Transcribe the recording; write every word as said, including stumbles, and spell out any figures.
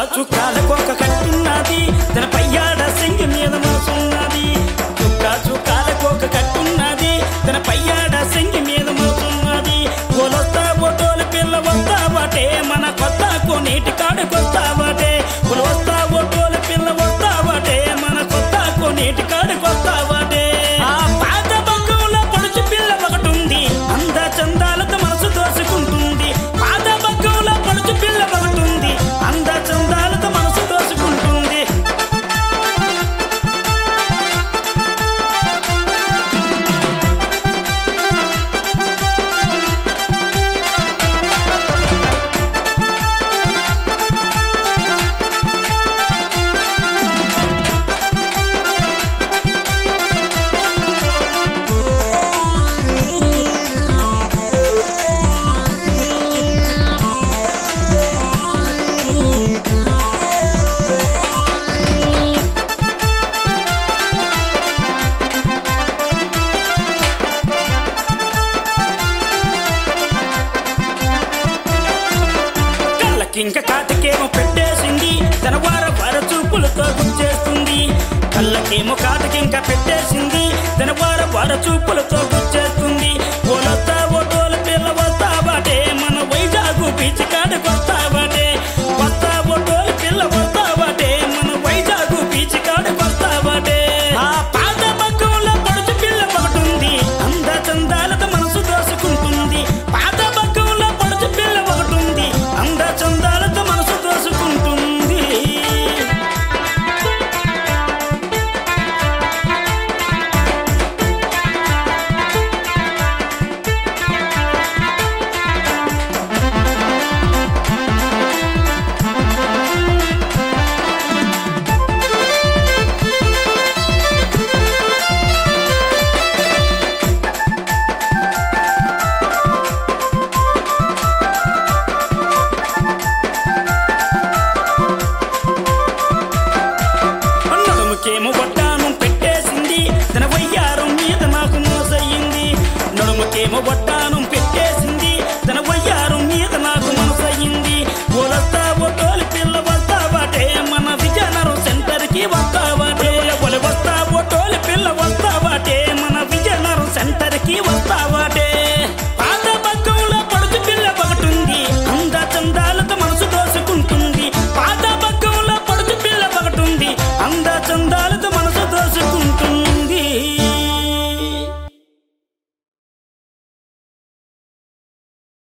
చుక్కాల కోక కట్టున్నది తన పయ్యాడ సింగి మీద మోసున్నది చుక్క చుక్కాల కోక కట్టున్నది తన పయ్యాడ సింగి మీద మోసున్నది ఒలొస్తా బొటోలు పిల్ల వస్తావటే మన కొత్త కొనేటి కాడుకొస్తావటే ఒలొస్తా బొటోలు పిల్ల వస్తావటే మన కొత్త కొనేటి కాడుకొస్తావటే ఆ పాత బంగంలో పడుచు పిల్ల ఒకటుంది అంద చందాలతో మనసు దోసుకుంటుంది పాత బంగంలో పడుచు పిల్ల ఒకటుంది అంద చందాలతో మనసు దోసుకుంటుంది ఇంకా కాటికేమో పెట్టేసింది తన వార వార చూపులతో గుచ్చేస్తుంది కళ్ళకేమో కాటికింకా పెట్టేసింది తన వార వార చూపులతో గుచ్చేస్తుంది ఓలొస్తా ఓటోల పిల్ల వస్తావాటే మన వైజాగు బీచ్ కాడకొస్తా